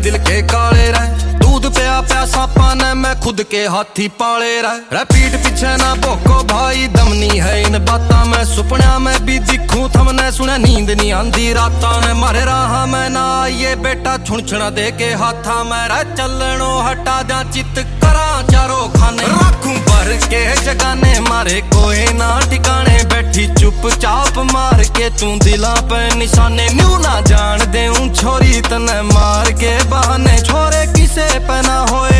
दिल के काले रह दूध पिया पिया सांपा ने मैं खुद के हाथी पाले रह पीठ पीछे ना भोको भाई दम नहीं है इन बातां में सुपना में भी दिखूं थमने सुने नींद नहीं आंदी रातां में मारे राह में ना आइए बेटा छुणछुणा दे के हाथा में रह चलनो हटा दिया चित करा चारों खाने रखूं भर के जगाने मारे कोई ना ठिकाने बैठी चुपचाप मार के तू दिला पे निशाने न्यू ना जान देऊं छोरी तने मार के बहाने छोरे किसे पे ना होए